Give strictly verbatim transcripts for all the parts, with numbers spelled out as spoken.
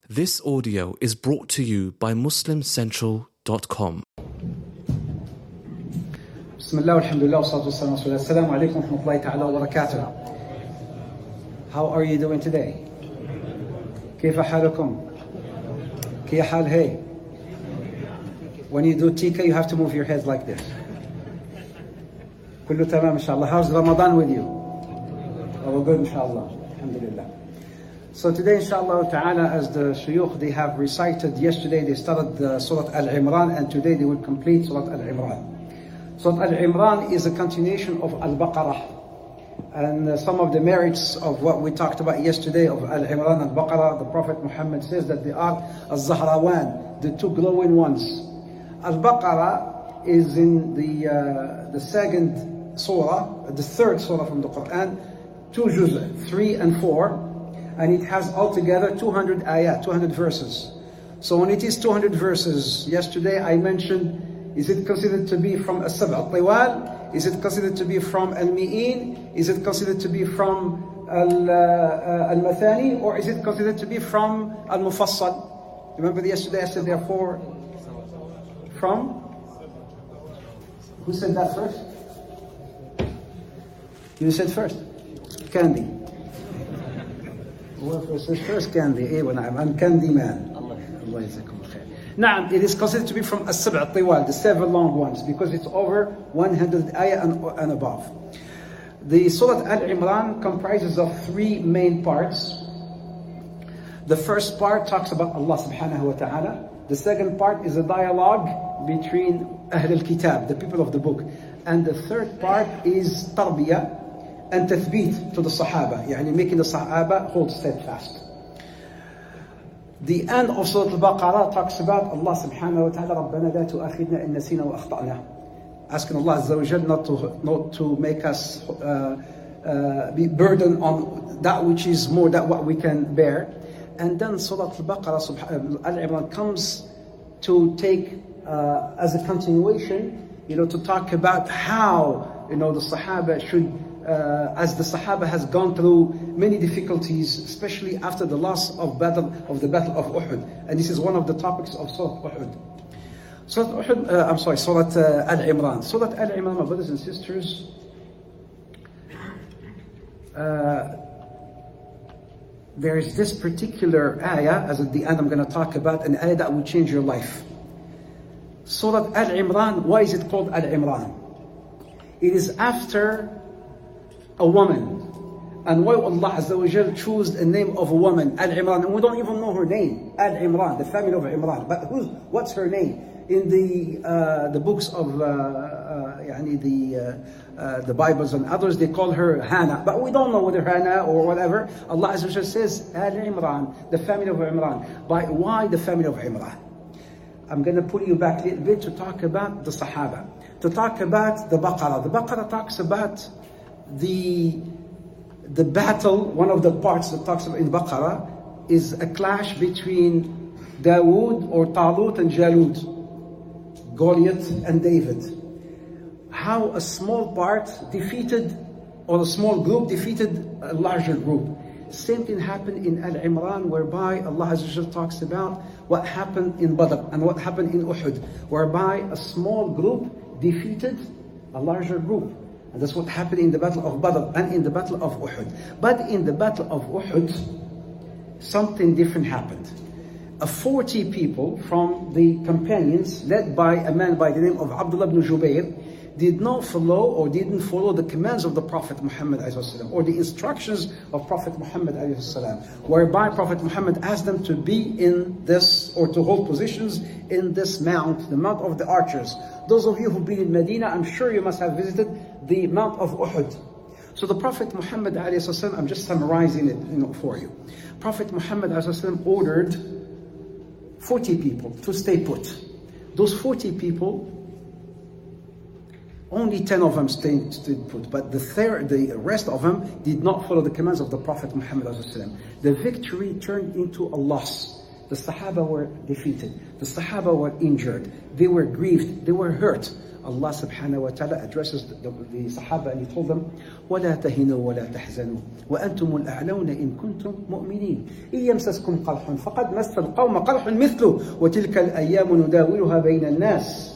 This audio is brought to you by muslim central dot com. Bismillah, alhamdulillah, wassalatu wassalamu ala rasulillah. Assalamu alaikum wa rahmatullahi ta'ala wa barakatuh. How are you doing today? كيف حالكم? كيف حال هي? When you do tika, you have to move your head like this. كله تمام إن شاء الله. How's Ramadan with you? Oh, good, inshallah. Alhamdulillah. So today, inshallah ta'ala, as the shuyukh, they have recited yesterday, they started uh, Surah Al-Imran, and today they will complete Surah Al-Imran. Surah Al-Imran is a continuation of Al-Baqarah. And uh, some of the merits of what we talked about yesterday of Al-Imran and Al-Baqarah, the Prophet Muhammad says that they are Al-Zahrawan, the two glowing ones. Al-Baqarah is in the, uh, the second surah, the third surah from the Quran, two juz, three and four. And it has altogether two hundred ayat, two hundred verses. So when it is two hundred verses, yesterday I mentioned, is it considered to be from As-Sab' Al-Tiwal? Is it considered to be from Al-Mi'in? Is it considered to be from Al-Mathani? Or is it considered to be from Al-Mufassal? Remember yesterday I said there are four from? Who said that first? You said first? Candy. Whoever says first, Candy. I'm Candy man. Allah yazakum khair. Now, it is considered to be from As-Sab' Al-Tiwal, the seven long ones, because it's over one hundred ayah and, and above. The Surah Al-Imran comprises of three main parts. The first part talks about Allah subhanahu wa ta'ala. The second part is a dialogue between Ahl al-Kitab, the people of the book. And the third part is tarbiyah and tathbeet to the Sahaba, yani making the Sahaba hold steadfast. The end of Surah Al-Baqarah talks about Allah subhanahu wa ta'ala, رَبَّنَا لَا تُؤَاخِذْنَا إِن نَسِينَا وَأَخْطَأْنَا. Asking Allah Azza wa Jal not to, not to make us uh, uh, be burdened on that which is more than what we can bear. And then Surah Al-Baqarah, Al-Imran comes to take uh, as a continuation, you know, to talk about how, you know, the Sahaba should Uh, as the Sahaba has gone through many difficulties, especially after the loss of battle of the Battle of Uhud, and this is one of the topics of Surah Uhud. Surah Uhud, uh, I'm sorry, Surah uh, Al-Imran. Surah Al-Imran, my brothers and sisters, uh, there is this particular ayah, as at the end I'm going to talk about, an ayah that will change your life. Surah Al-Imran, why is it called Al-Imran? It is after a woman. And why Allah Azza wa Jal chose the name of a woman, Al-Imran, and we don't even know her name, Al-Imran, the family of Imran. But who's, what's her name? In the uh, the books of uh, uh, yani the uh, uh, the Bibles and others, they call her Hannah. But we don't know whether Hannah or whatever. Allah Azza wa Jal says Al-Imran, the family of Imran. But why the family of Imran? I'm going to pull you back a little bit to talk about the Sahaba, to talk about the Baqarah. The Baqarah talks about The the battle, one of the parts that talks about in Baqarah is a clash between Dawood or Talut and Jalut, Goliath and David. How a small part defeated, or a small group defeated a larger group. Same thing happened in Al-Imran, whereby Allah Azza wa Jalla talks about what happened in Badr and what happened in Uhud, whereby a small group defeated a larger group. And that's what happened in the Battle of Badr and in the Battle of Uhud. But in the Battle of Uhud, something different happened. A forty people from the companions, led by a man by the name of Abdullah ibn Jubayr, did not follow or didn't follow the commands of the Prophet Muhammad or the instructions of Prophet Muhammad, whereby Prophet Muhammad asked them to be in this, or to hold positions in this mount, the Mount of the Archers. Those of you who've been in Medina, I'm sure you must have visited the Mount of Uhud. So the Prophet Muhammad, I'm just summarizing it, you know, for you. Prophet Muhammad ordered forty people to stay put. Those forty people, only ten of them stayed, stayed put, but the, third, the rest of them did not follow the commands of the Prophet Muhammad. The victory turned into a loss. The Sahaba were defeated. The Sahaba were injured. They were grieved. They were hurt. Allah subhanahu wa ta'ala addresses the, the Sahaba and He told them, وَلَا تَهِنُوا وَلَا تَحْزَنُوا وَأَنْتُمُ الْأَعْلَوْنَ إِن كُنتُم مُؤْمِنِينَ إِن يَمْسَسْكُمْ قَرْحٌ فَقَدْ مَسَّ الْقَوْمَ قَرْحٌ مِثْلُهُ وَتِلْكَ الْأَيَّامُ نُدَاوِلُهَا بَيْنَ النَّاسِ.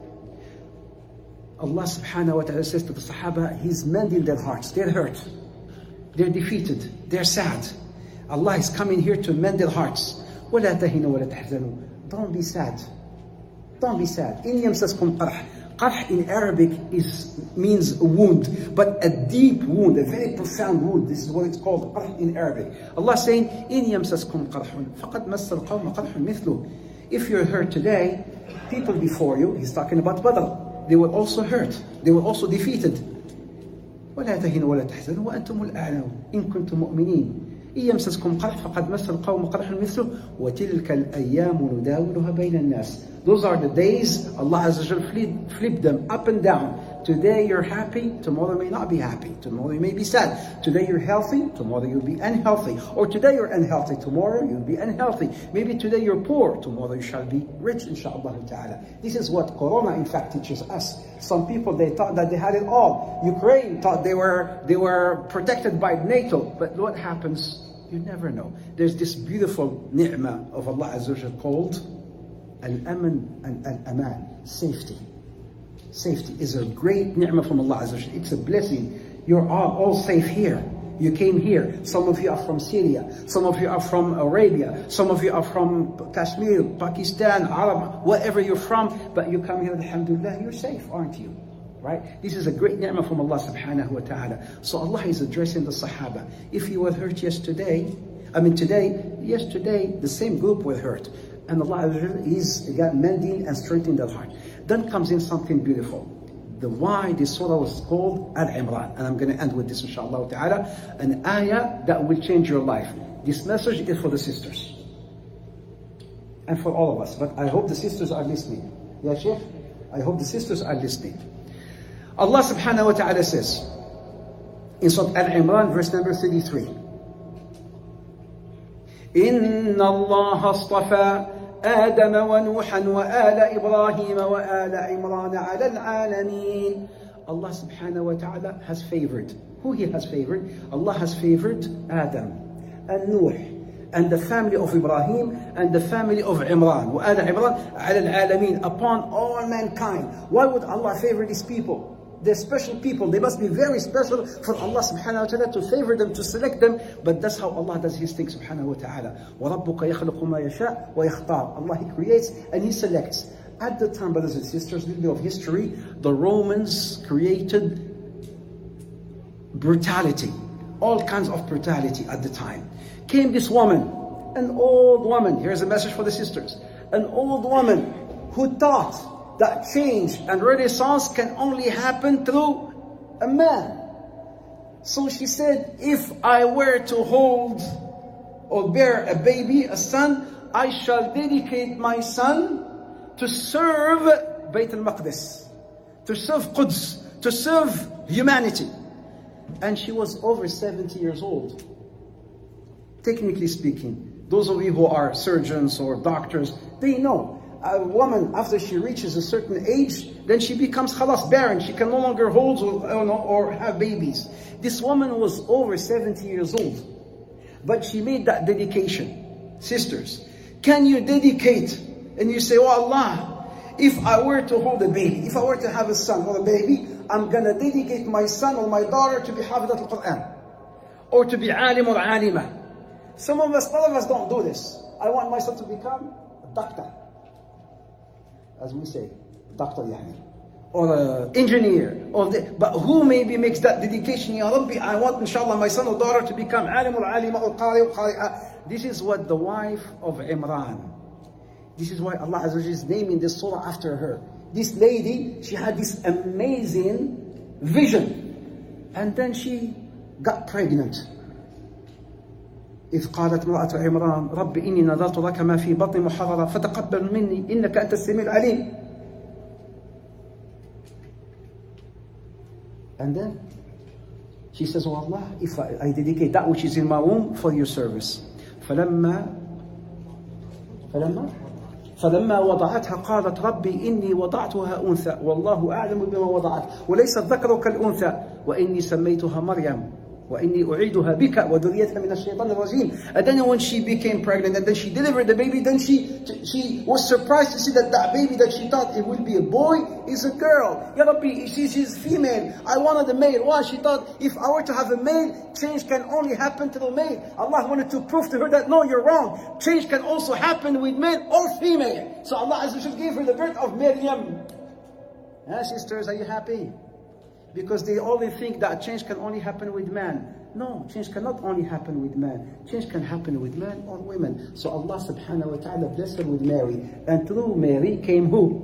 Allah subhanahu wa ta'ala says to the Sahaba, He's mending their hearts. They're hurt. They're defeated. They're sad. Allah is coming here to mend their hearts. وَلَا تَهِنُوا وَلَا تَحْزَنُوا. Don't be sad. Don't be sad. إِن يَمْسَسْكُمْ قَرْحٌ. Qarh in Arabic is, means a wound, but a deep wound, a very profound wound. This is what it's called, qarh in Arabic. Allah is saying, إِن يَمْسَسْكُمْ قَرْحٌ فَقَدْ مَسَّ الْقَوْمَ قَرْحٌ مِثْلُهُ. If you're hurt today, people before you, He's talking about Badr, they were also hurt. They were also defeated. وَلَا تَهِنُوا وَلَا تَحْزَنُوا وَأَنْتُمُ الْأَعْلَوْنَ إِن كُنتُم مُؤْمِنِينَ إن يمسسكم قرح فقد مس القوم قرح مثله وتلك الأيام نداولها بين الناس. Those are the days Allah Azza wa Jalla flipped them up and down. Today you're happy, tomorrow may not be happy. Tomorrow you may be sad. Today you're healthy, tomorrow you'll be unhealthy. Or today you're unhealthy, tomorrow you'll be unhealthy. Maybe today you're poor, tomorrow you shall be rich, inshaAllah ta'ala. This is what Corona in fact teaches us. Some people, they thought that they had it all. Ukraine thought they were, they were protected by NATO. But what happens? You never know. There's this beautiful ni'mah of Allah Azza wa Jalla called Al-Aman and Al-Aman, safety. Safety is a great ni'mah from Allah Azza wa Jalla. It's a blessing. You're all, all safe here. You came here. Some of you are from Syria. Some of you are from Arabia. Some of you are from Kashmir, Pakistan, Arab, wherever you're from. But you come here, alhamdulillah, you're safe, aren't you? Right? This is a great ni'mah from Allah subhanahu wa ta'ala. So Allah is addressing the Sahaba. If you were hurt yesterday, I mean today, yesterday, the same group were hurt. And Allah is mending and strengthening their heart. Then comes in something beautiful. The why this surah was called Al-Imran. And I'm going to end with this inshaAllah ta'ala. An ayah that will change your life. This message is for the sisters. And for all of us. But I hope the sisters are listening. Ya Sheikh? I hope the sisters are listening. Allah subhanahu wa ta'ala says in Surah Al-Imran verse number thirty-three, إِنَّ اللَّهَ اصْطَفَى آدَمَ وَنُوحًا وَآلَ إِبْرَاهِيمَ وَآلَ عِمْرَانَ عَلَى الْعَالَمِينَ. Allah subhanahu wa ta'ala has favored. Who He has favored? Allah has favored Adam and Nuh and the family of Ibrahim and the family of Imran. وَآلَ عِمْرَانَ عَلَى الْعَالَمِينَ, upon all mankind. Why would Allah favor these people? They're special people. They must be very special for Allah subhanahu wa ta'ala to favor them, to select them. But that's how Allah does His thing subhanahu wa ta'ala. وَرَبُّكَ يَخْلُقُ مَا يَشَاءُ وَيَخْتَارُ. Allah, He creates and He selects. At the time, brothers and sisters, a little bit of history, the Romans created brutality. All kinds of brutality at the time. Came this woman, an old woman. Here's a message for the sisters. An old woman who thought that change and renaissance can only happen through a man. So she said, if I were to hold or bear a baby, a son, I shall dedicate my son to serve Bayt al-Maqdis, to serve Quds, to serve humanity. And she was over seventy years old. Technically speaking, those of you who are surgeons or doctors, they know. A woman, after she reaches a certain age, then she becomes khalas, barren. She can no longer hold or, or have babies. This woman was over seventy years old. But she made that dedication. Sisters, can you dedicate and you say, oh Allah, if I were to hold a baby, if I were to have a son or a baby, I'm going to dedicate my son or my daughter to be Hafidat al-Quran. Or to be alim or alima. Some of us, none of us don't do this. I want my son to become a doctor. As we say, doctor yani, or an engineer, or the, but who maybe makes that dedication? Ya Rabbi, I want inshallah my son or daughter to become alim or alima or qari or qari'ah. This is what the wife of Imran. This is why Allah Azza wa Jalla is naming this surah after her. This lady, she had this amazing vision, and then she got pregnant. إذ قالت امرأة عمران رب إني نذرت لك ما في بطني محررا فتقبل مني إنك أنت السميع العليم. And then she says, oh Allah, if I, I dedicate that which is in my womb for your service. فلما فلما فلما وضعتها قالت ربي إني وضعتها أنثى والله أعلم بما وضعت وليس الذكر كالأنثى وإني سميتها مريم وإني أعيدها بك وذريتها من الشيطان الرجيم. And then when she became pregnant and then she delivered the baby, then she she was surprised to see that that baby that she thought it would be a boy is a girl. Ya Rabbi, she, she's female. I wanted a male. Why? She thought if I were to have a male, change can only happen to the male. Allah wanted to prove to her that no, you're wrong. Change can also happen with male or female. So Allah Azza wa Jalla gave her the birth of Maryam. Ah, sisters, are you happy? Because they only think that change can only happen with man. No, change cannot only happen with man. Change can happen with men or women. So Allah subhanahu wa ta'ala blessed her with Mary. And through Mary came who?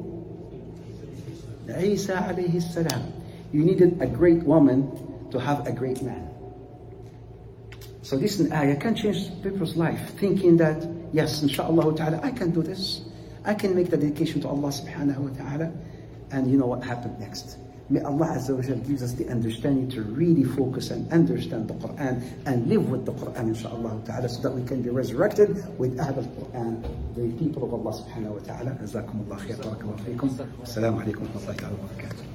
Isa alayhi salam. You needed a great woman to have a great man. So this ayah can change people's life. Thinking that, yes, inshaAllah ta'ala, I can do this. I can make the dedication to Allah subhanahu wa ta'ala. And you know what happened next. May Allah Azza wa Jal gives us the understanding to really focus and understand the Quran and live with the Quran inshaAllah ta'ala so that we can be resurrected with Ahl al-Quran, the people of Allah subhanahu wa ta'ala. Jazakumullah khair, barakallahu feekum. Assalamu alaikum wa rahmatullahi wa barakatuh.